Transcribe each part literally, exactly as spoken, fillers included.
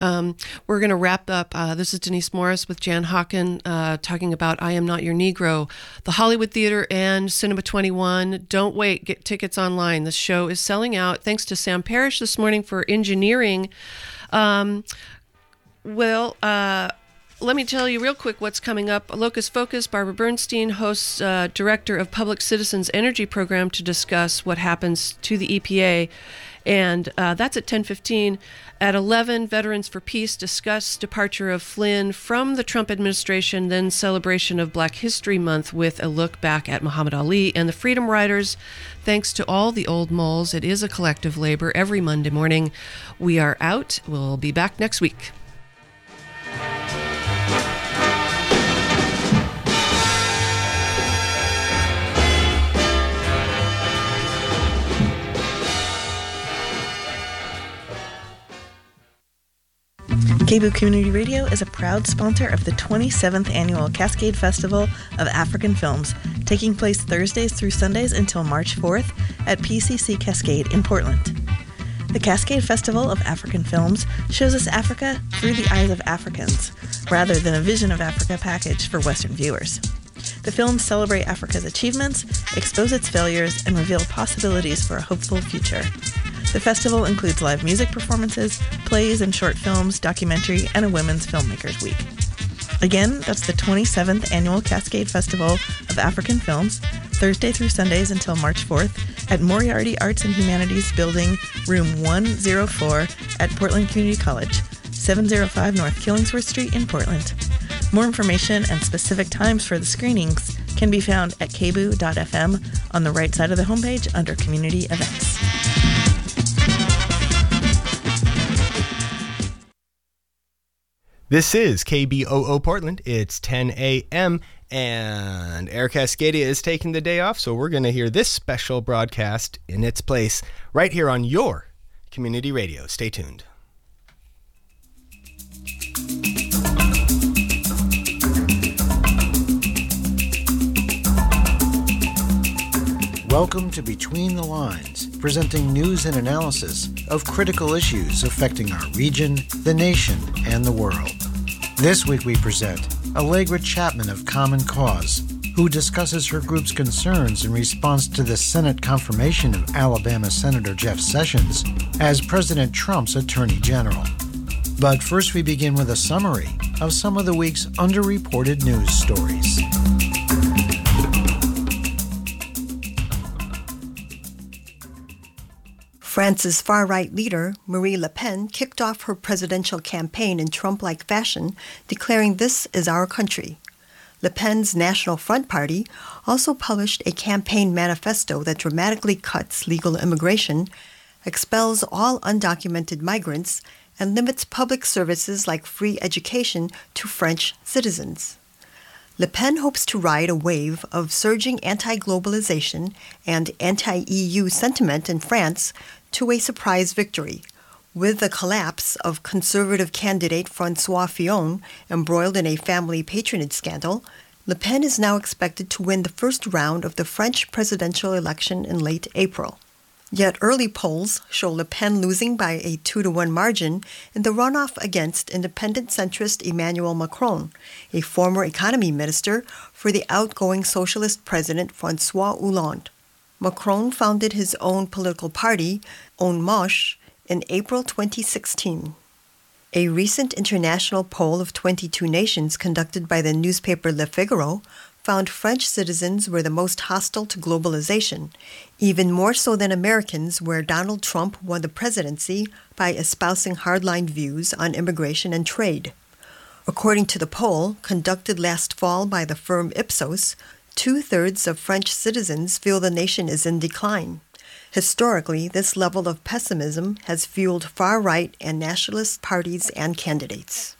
Um, we're going to wrap up. Uh, this is Denise Morris with Jan Hawken uh, talking about I Am Not Your Negro, the Hollywood Theater, and Cinema twenty-one. Don't wait. Get tickets online. The show is selling out. Thanks to Sam Parrish this morning for engineering. Um, well, uh, let me tell you real quick what's coming up. Locus Focus, Barbara Bernstein, hosts uh, Director of Public Citizens Energy Program, to discuss what happens to the E P A. And uh, that's at ten fifteen. At eleven, Veterans for Peace discuss departure of Flynn from the Trump administration, then celebration of Black History Month with a look back at Muhammad Ali and the Freedom Riders. Thanks to all the old moles. It is a collective labor every Monday morning. We are out. We'll be back next week. K B O O Community Radio is a proud sponsor of the twenty-seventh Annual Cascade Festival of African Films, taking place Thursdays through Sundays until March fourth at P C C Cascade in Portland. The Cascade Festival of African Films shows us Africa through the eyes of Africans, rather than a Vision of Africa package for Western viewers. The films celebrate Africa's achievements, expose its failures, and reveal possibilities for a hopeful future. The festival includes live music performances, plays and short films, documentary, and a Women's Filmmakers Week. Again, that's the twenty-seventh Annual Cascade Festival of African Films, Thursday through Sundays until March fourth, at Moriarty Arts and Humanities Building, Room one oh four at Portland Community College, seven oh five North Killingsworth Street in Portland. More information and specific times for the screenings can be found at k b o o dot f m on the right side of the homepage under Community Events. This is K B O O Portland. It's ten a.m. and Air Cascadia is taking the day off, so we're going to hear this special broadcast in its place right here on your community radio. Stay tuned. Welcome to Between the Lines, presenting news and analysis of critical issues affecting our region, the nation, and the world. This week we present Allegra Chapman of Common Cause, who discusses her group's concerns in response to the Senate confirmation of Alabama Senator Jeff Sessions as President Trump's Attorney General. But first we begin with a summary of some of the week's underreported news stories. France's far-right leader, Marine Le Pen, kicked off her presidential campaign in Trump-like fashion, declaring this is our country. Le Pen's National Front Party also published a campaign manifesto that dramatically cuts legal immigration, expels all undocumented migrants, and limits public services like free education to French citizens. Le Pen hopes to ride a wave of surging anti-globalization and anti-E U sentiment in France to a surprise victory. With the collapse of conservative candidate François Fillon embroiled in a family patronage scandal, Le Pen is now expected to win the first round of the French presidential election in late April. Yet early polls show Le Pen losing by a two to one margin in the runoff against independent centrist Emmanuel Macron, a former economy minister for the outgoing socialist president François Hollande. Macron founded his own political party, En Marche, in April twenty sixteen. A recent international poll of twenty-two nations conducted by the newspaper Le Figaro found French citizens were the most hostile to globalization, even more so than Americans, where Donald Trump won the presidency by espousing hardline views on immigration and trade. According to the poll, conducted last fall by the firm Ipsos, two-thirds of French citizens feel the nation is in decline. Historically, this level of pessimism has fueled far-right and nationalist parties and candidates.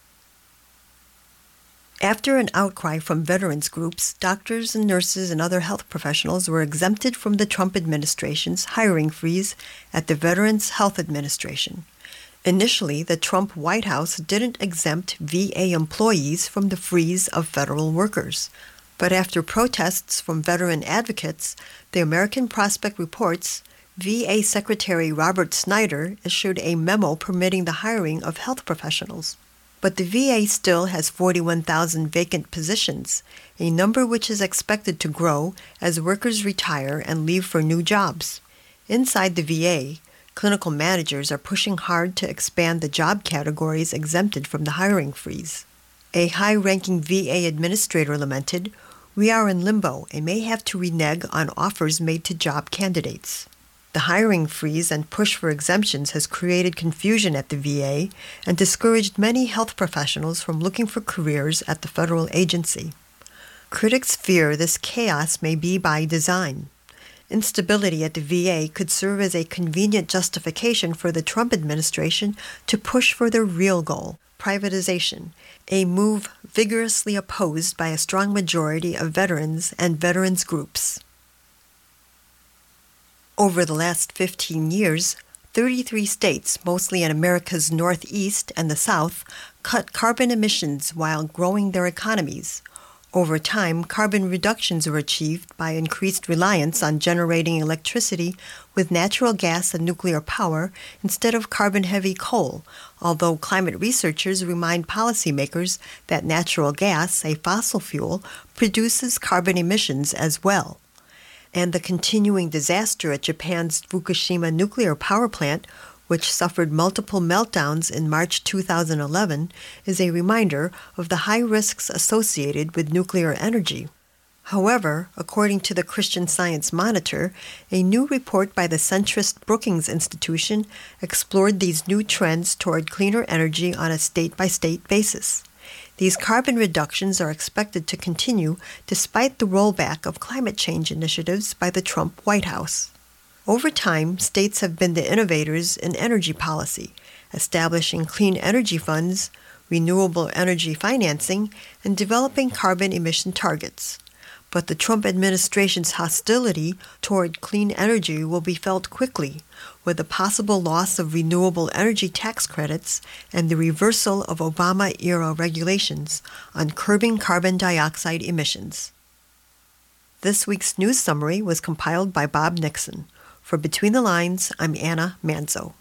After an outcry from veterans groups, doctors and nurses and other health professionals were exempted from the Trump administration's hiring freeze at the Veterans Health Administration. Initially, the Trump White House didn't exempt V A employees from the freeze of federal workers. But after protests from veteran advocates, the American Prospect reports V A Secretary Robert Snyder issued a memo permitting the hiring of health professionals. But the V A still has forty-one thousand vacant positions, a number which is expected to grow as workers retire and leave for new jobs. Inside the V A, clinical managers are pushing hard to expand the job categories exempted from the hiring freeze. A high-ranking V A administrator lamented, "We are in limbo and may have to renege on offers made to job candidates." The hiring freeze and push for exemptions has created confusion at the V A and discouraged many health professionals from looking for careers at the federal agency. Critics fear this chaos may be by design. Instability at the V A could serve as a convenient justification for the Trump administration to push for their real goal, privatization, a move vigorously opposed by a strong majority of veterans and veterans groups. Over the last fifteen years, thirty-three states, mostly in America's Northeast and the South, cut carbon emissions while growing their economies. Over time, carbon reductions were achieved by increased reliance on generating electricity with natural gas and nuclear power instead of carbon-heavy coal, although climate researchers remind policymakers that natural gas, a fossil fuel, produces carbon emissions as well. And the continuing disaster at Japan's Fukushima nuclear power plant, which suffered multiple meltdowns in March two thousand eleven, is a reminder of the high risks associated with nuclear energy. However, according to the Christian Science Monitor, a new report by the centrist Brookings Institution explored these new trends toward cleaner energy on a state-by-state basis. These carbon reductions are expected to continue despite the rollback of climate change initiatives by the Trump White House. Over time, states have been the innovators in energy policy, establishing clean energy funds, renewable energy financing, and developing carbon emission targets. But the Trump administration's hostility toward clean energy will be felt quickly, with the possible loss of renewable energy tax credits and the reversal of Obama-era regulations on curbing carbon dioxide emissions. This week's news summary was compiled by Bob Nixon. For Between the Lines, I'm Anna Manzo.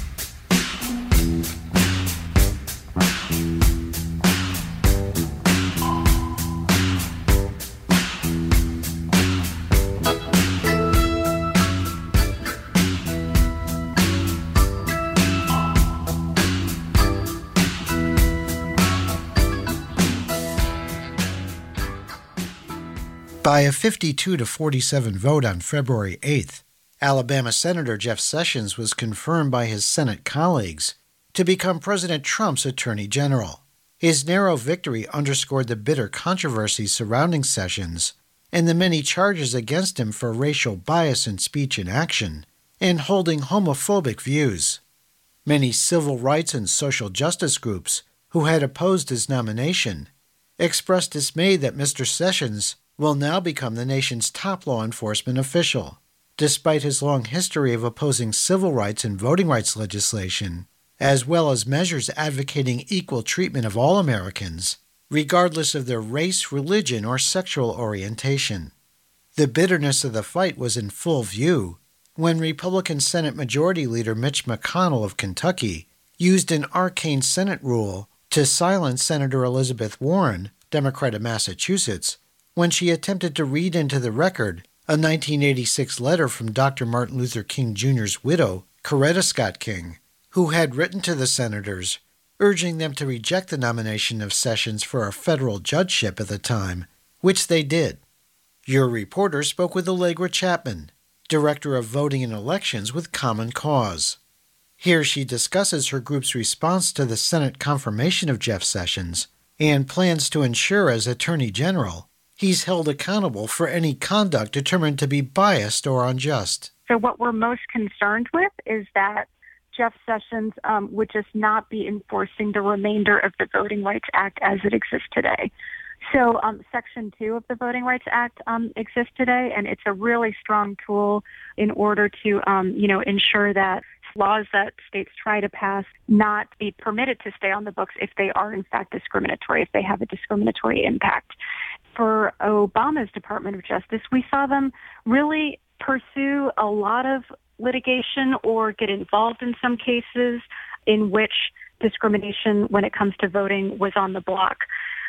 By a fifty-two to forty-seven vote on February eighth, Alabama Senator Jeff Sessions was confirmed by his Senate colleagues to become President Trump's Attorney General. His narrow victory underscored the bitter controversy surrounding Sessions and the many charges against him for racial bias in speech and action and holding homophobic views. Many civil rights and social justice groups who had opposed his nomination expressed dismay that Mister Sessions will now become the nation's top law enforcement official, despite his long history of opposing civil rights and voting rights legislation, as well as measures advocating equal treatment of all Americans, regardless of their race, religion, or sexual orientation. The bitterness of the fight was in full view when Republican Senate Majority Leader Mitch McConnell of Kentucky used an arcane Senate rule to silence Senator Elizabeth Warren, Democrat of Massachusetts, when she attempted to read into the record a nineteen eighty-six letter from Doctor Martin Luther King Junior's widow, Coretta Scott King, who had written to the senators urging them to reject the nomination of Sessions for a federal judgeship at the time, which they did. Your reporter spoke with Allegra Chapman, Director of Voting and Elections with Common Cause. Here she discusses her group's response to the Senate confirmation of Jeff Sessions and plans to ensure as Attorney General he's held accountable for any conduct determined to be biased or unjust. So what we're most concerned with is that Jeff Sessions um, would just not be enforcing the remainder of the Voting Rights Act as it exists today. So um, Section two of the Voting Rights Act um, exists today, and it's a really strong tool in order to, um, you know, ensure that laws that states try to pass not be permitted to stay on the books if they are in fact discriminatory, if they have a discriminatory impact. For Obama's Department of Justice, we saw them really pursue a lot of litigation or get involved in some cases in which discrimination when it comes to voting was on the block.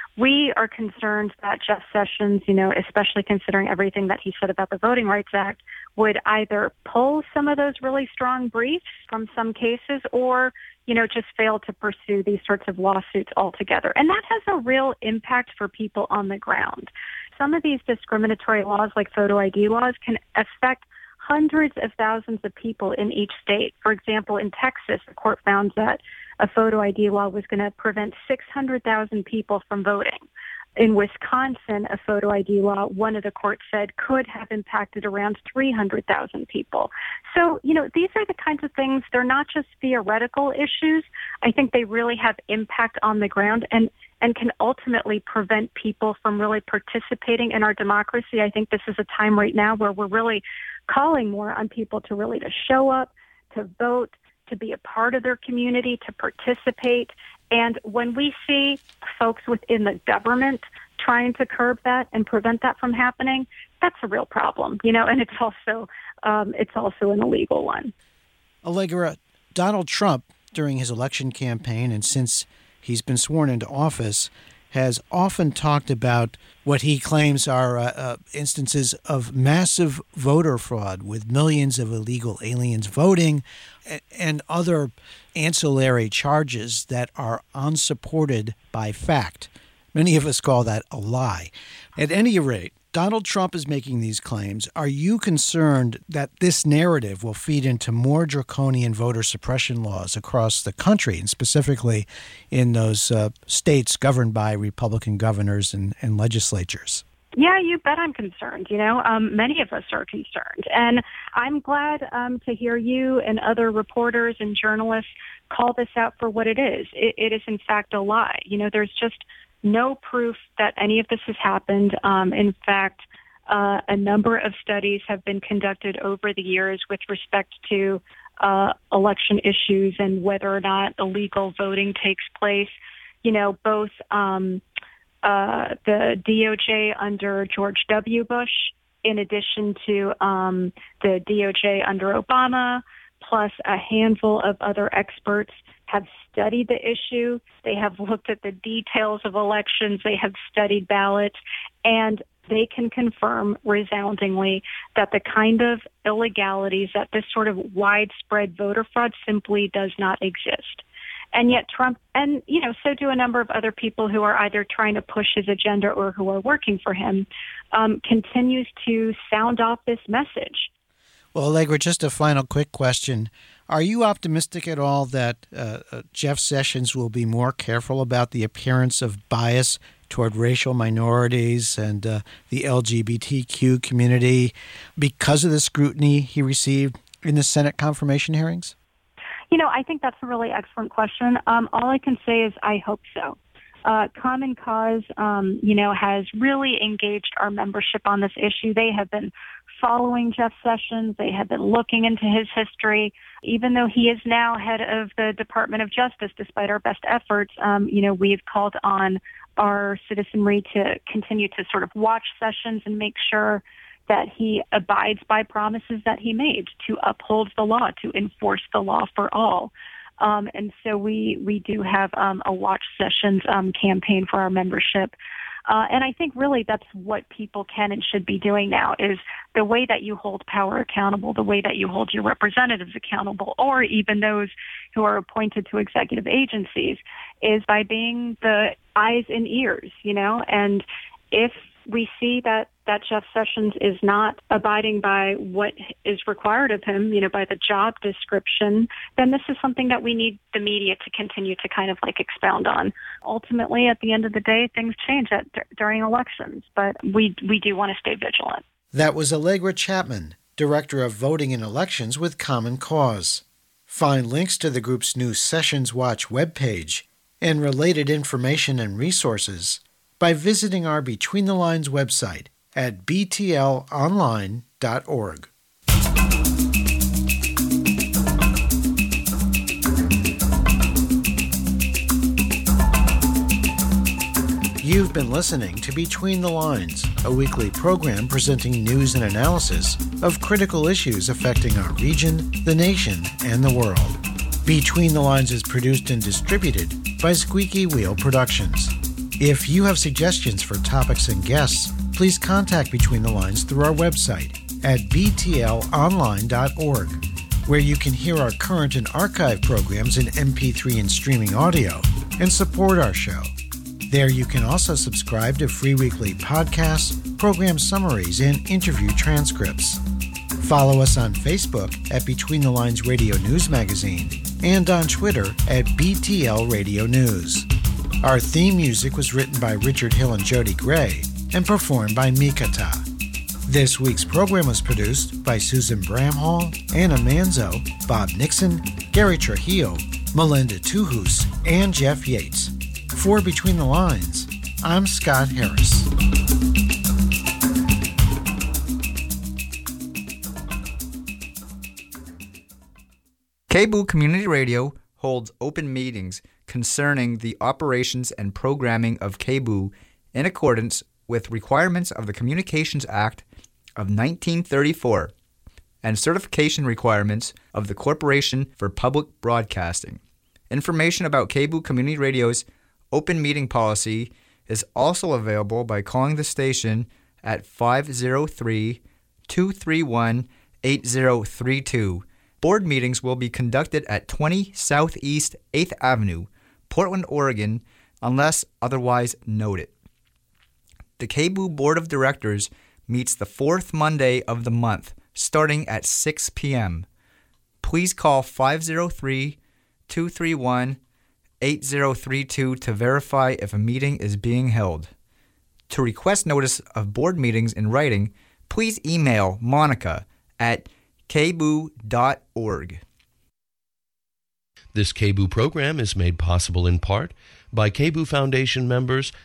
We are concerned that Jeff Sessions, you know, especially considering everything that he said about the Voting Rights Act, would either pull some of those really strong briefs from some cases or, you know, just fail to pursue these sorts of lawsuits altogether. And that has a real impact for people on the ground. Some of these discriminatory laws, like photo I D laws, can affect hundreds of thousands of people in each state. For example, in Texas, the court found that a photo I D law was going to prevent six hundred thousand people from voting. In Wisconsin, a photo I D law, one of the courts said, could have impacted around three hundred thousand people. So, you know, these are the kinds of things, they're not just theoretical issues. I think they really have impact on the ground and, and can ultimately prevent people from really participating in our democracy. I think this is a time right now where we're really calling more on people to really to show up, to vote, to be a part of their community, to participate. And when we see folks within the government trying to curb that and prevent that from happening, that's a real problem, you know, and it's also um, it's also an illegal one. Allegra, Donald Trump, during his election campaign and since he's been sworn into office, has often talked about what he claims are uh, uh, instances of massive voter fraud with millions of illegal aliens voting and, and other ancillary charges that are unsupported by fact. Many of us call that a lie. At any rate, Donald Trump is making these claims. Are you concerned that this narrative will feed into more draconian voter suppression laws across the country, and specifically in those uh, states governed by Republican governors and, and legislatures? Yeah, you bet I'm concerned. You know, um, many of us are concerned. And I'm glad um, to hear you and other reporters and journalists call this out for what it is. It, it is, in fact, a lie. You know, there's just no proof that any of this has happened. Um, in fact, uh, a number of studies have been conducted over the years with respect to uh, election issues and whether or not illegal voting takes place. You know, both um, uh, the D O J under George W. Bush, in addition to um, the D O J under Obama, plus a handful of other experts have studied the issue. They have looked at the details of elections. They have studied ballots, and they can confirm resoundingly that the kind of illegalities, that this sort of widespread voter fraud simply does not exist. And yet Trump, and, you know, so do a number of other people who are either trying to push his agenda or who are working for him, um, continues to sound off this message. Well, Allegra, just a final quick question. Are you optimistic at all that uh, uh, Jeff Sessions will be more careful about the appearance of bias toward racial minorities and uh, the L G B T Q community because of the scrutiny he received in the Senate confirmation hearings? You know, I think that's a really excellent question. Um, all I can say is I hope so. Uh, Common Cause, um, you know, has really engaged our membership on this issue. They have been following Jeff Sessions. They have been looking into his history. Even though he is now head of the Department of Justice, despite our best efforts, um, you know, we've called on our citizenry to continue to sort of watch Sessions and make sure that he abides by promises that he made to uphold the law, to enforce the law for all. Um, and so we, we do have um, a Watch Sessions um, campaign for our membership. Uh, and I think really that's what people can and should be doing now is the way that you hold power accountable, the way that you hold your representatives accountable, or even those who are appointed to executive agencies, is by being the eyes and ears, you know, and if we see that, that Jeff Sessions is not abiding by what is required of him, you know, by the job description, then this is something that we need the media to continue to kind of like expound on. Ultimately, at the end of the day, things change at, d- during elections, but we we do want to stay vigilant. That was Allegra Chapman, Director of Voting and Elections with Common Cause. Find links to the group's new Sessions Watch webpage and related information and resources by visiting our Between the Lines website at b t l online dot org. You've been listening to Between the Lines, a weekly program presenting news and analysis of critical issues affecting our region, the nation, and the world. Between the Lines is produced and distributed by Squeaky Wheel Productions. If you have suggestions for topics and guests, please contact Between the Lines through our website at b t l online dot org, where you can hear our current and archive programs in M P three and streaming audio and support our show. There you can also subscribe to free weekly podcasts, program summaries, and interview transcripts. Follow us on Facebook at Between the Lines Radio News Magazine and on Twitter at B T L Radio News. Our theme music was written by Richard Hill and Jody Gray and performed by Mikata. This week's program was produced by Susan Bramhall, Anna Manzo, Bob Nixon, Gary Trujillo, Melinda Tuhus, and Jeff Yates. For Between the Lines, I'm Scott Harris. K B O O Community Radio holds open meetings concerning the operations and programming of K B O O in accordance with requirements of the Communications Act of nineteen thirty-four and certification requirements of the Corporation for Public Broadcasting. Information about K B O O Community Radio's open meeting policy is also available by calling the station at five oh three, two three one, eight oh three two. Board meetings will be conducted at twenty Southeast eighth Avenue, Portland, Oregon, unless otherwise noted. The K B O O Board of Directors meets the fourth Monday of the month, starting at six p.m. Please call five oh three, two three one, eight oh three two to verify if a meeting is being held. To request notice of board meetings in writing, please email Monica at k b o o dot org. This K B O O program is made possible in part by K B O O Foundation members